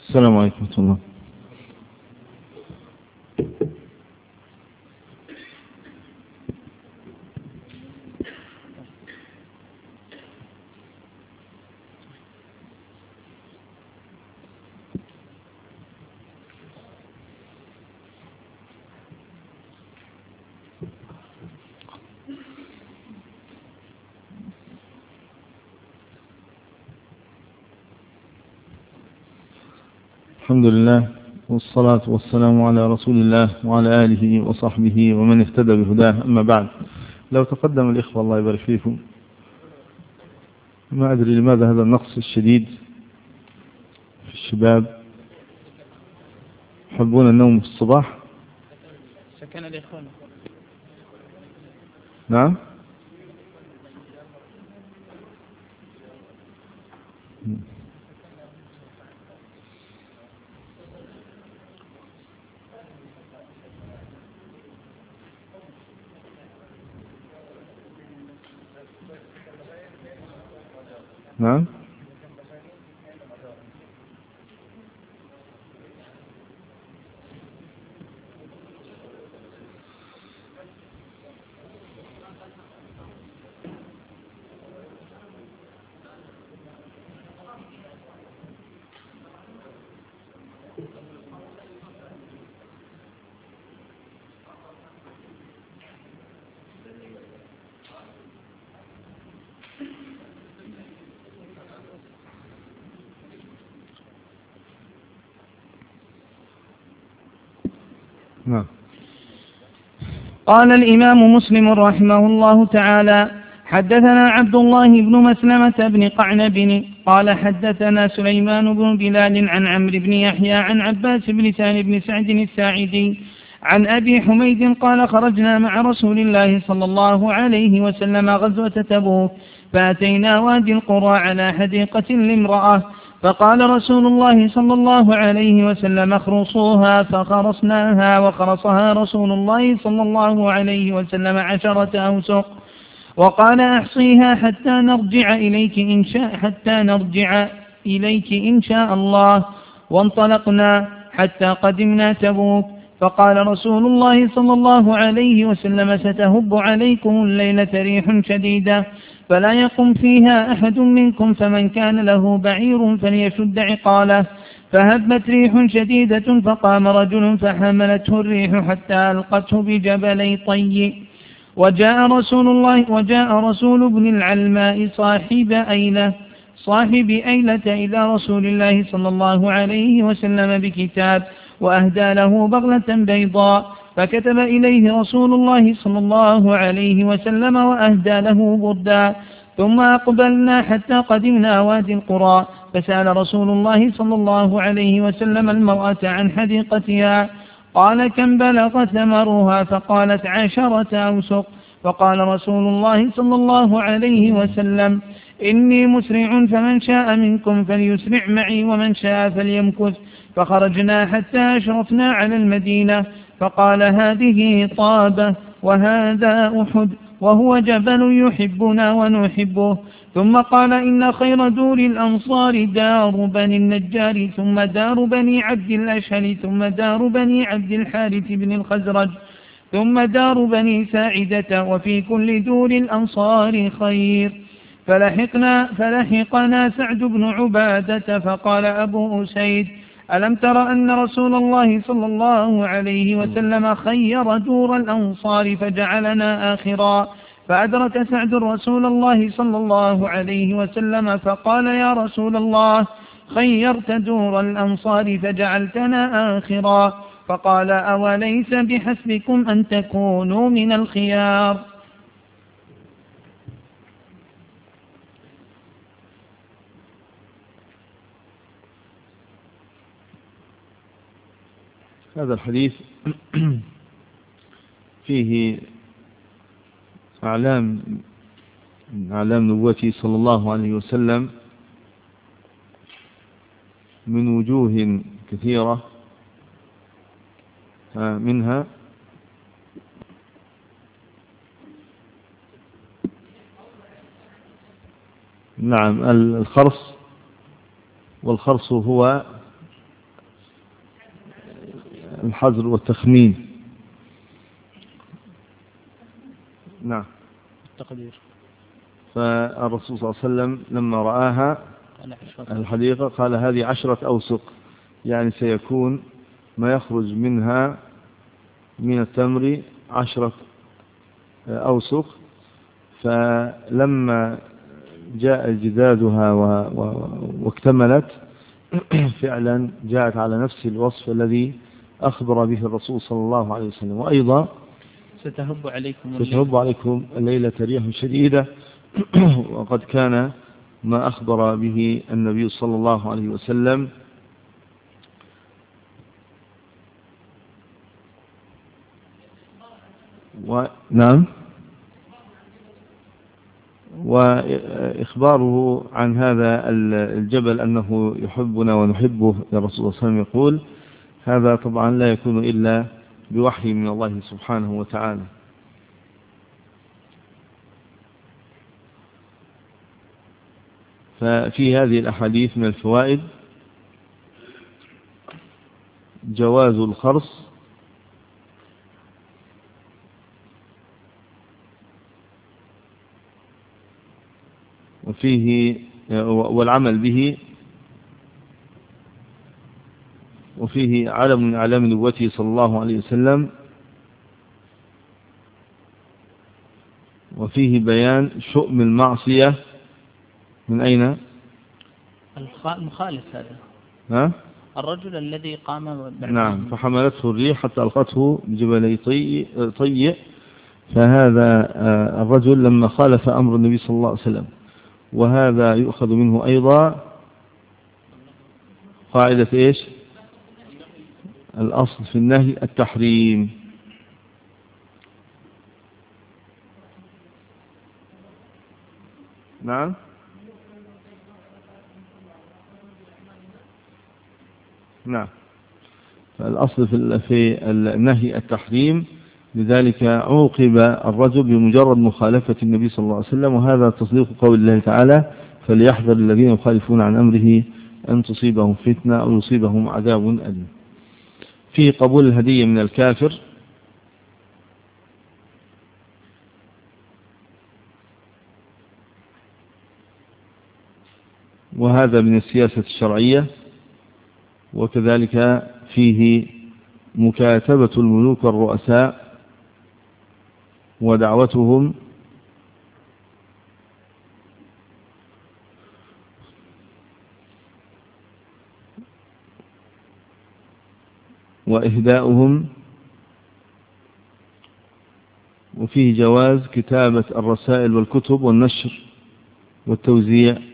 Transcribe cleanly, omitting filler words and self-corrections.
السلام عليكم ورحمة الله. الحمد لله والصلاة والسلام على رسول الله وعلى آله وصحبه ومن اهتدى بهداه، أما بعد. لو تقدم الإخوة الله يبارك فيكم، ما أدري لماذا هذا النقص الشديد في الشباب، يحبون النوم في الصباح. سكن الإخوان. نعم. نعم. نعم. قال الإمام مسلم رحمه الله تعالى: حدثنا عبد الله بن مسلمة بن قعنب قال حدثنا سليمان بن بلال عن عمرو بن يحيى عن عباس بن سهل بن سعد الساعدي عن أبي حميد قال: خرجنا مع رسول الله صلى الله عليه وسلم غزوة تبوك، فأتينا وادي القرى على حديقة لامرأة، فقال رسول الله صلى الله عليه وسلم: اخرصوها، فخرصناها، وخرصها رسول الله صلى الله عليه وسلم 10 أوسق، وقال: احصيها حتى نرجع إليك إن شاء الله. وانطلقنا حتى قدمنا تبوك، فقال رسول الله صلى الله عليه وسلم: ستهب عليكم الليلة ريح شديدة، فلا يقم فيها أحد منكم، فمن كان له بعير فليشد عقاله. فهبت ريح شديدة، فقام رجل فحملته الريح حتى ألقته بجبلي طي. وجاء رسول ابن العلماء صاحب أيلة إلى رسول الله صلى الله عليه وسلم بكتاب، وأهدى له بغلة بيضاء، فكتب إليه رسول الله صلى الله عليه وسلم وأهدى له بردا. ثم أقبلنا حتى قدمنا وادي القرى، فسأل رسول الله صلى الله عليه وسلم المرأة عن حديقتها، قال: كم بلغ ثمرها؟ فقالت: 10 أوسق. فقال رسول الله صلى الله عليه وسلم: إني مسرع، فمن شاء منكم فليسرع معي، ومن شاء فليمكث. فخرجنا حتى أشرفنا على المدينة، فقال: هذه طابة، وهذا أحد، وهو جبل يحبنا ونحبه. ثم قال: إن خير دور الأنصار دار بني النجار، ثم دار بني عبد الأشهل، ثم دار بني عبد الحارث بن الخزرج، ثم دار بني ساعدة، وفي كل دور الأنصار خير. فلحقنا سعد بن عبادة، فقال أبو أسيد: ألم تر أن رسول الله صلى الله عليه وسلم خير دور الأنصار فجعلنا آخرا؟ فأدرك سعد رسول الله صلى الله عليه وسلم، فقال: يا رسول الله، خيرت دور الأنصار فجعلتنا آخرا. فقال: أوليس بحسبكم أن تكونوا من الخيار؟ هذا الحديث فيه أعلام نبوته صلى الله عليه وسلم من وجوه كثيرة، منها نعم الخرص، والخرص هو الحذر والتخمين. نعم. التقدير. فالرسول صلى الله عليه وسلم لما رآها الحديقة قال هذه 10 أوسق، يعني سيكون ما يخرج منها من التمر 10 أوسق. فلما جاء جدادها واكتملت فعلا جاءت على نفس الوصف الذي أخبر به الرسول صلى الله عليه وسلم. وأيضا ستهب عليكم الليلة ريح شديدة وقد كان ما أخبر به النبي صلى الله عليه وسلم. نعم. وإخباره عن هذا الجبل أنه يحبنا ونحبه الرسول صلى الله عليه وسلم يقول هذا طبعا لا يكون إلا بوحي من الله سبحانه وتعالى. ففي هذه الأحاديث من الفوائد جواز الخرص وفيه والعمل به، وفيه علم من أعلام نبوته صلى الله عليه وسلم، وفيه بيان شؤم المعصية. من أين؟ المخالف هذا. ها؟ الرجل الذي قام نعم. فحملته الريح حتى ألقته بجبلي طيء. فهذا الرجل لما خالف أمر النبي صلى الله عليه وسلم. وهذا يؤخذ منه أيضا قاعدة إيش؟ الأصل في النهي التحريم. نعم. نعم. فالأصل في النهي التحريم، لذلك عوقب الرجل بمجرد مخالفة النبي صلى الله عليه وسلم. وهذا تصديق قول الله تعالى فليحذر الذين يخالفون عن أمره أن تصيبهم فتنة أو يصيبهم عذاب أليم. في قبول الهدية من الكافر، وهذا من السياسة الشرعية. وكذلك فيه مكاتبة الملوك والرؤساء ودعوتهم وإهداؤهم، وفيه جواز كتابة الرسائل والكتب والنشر والتوزيع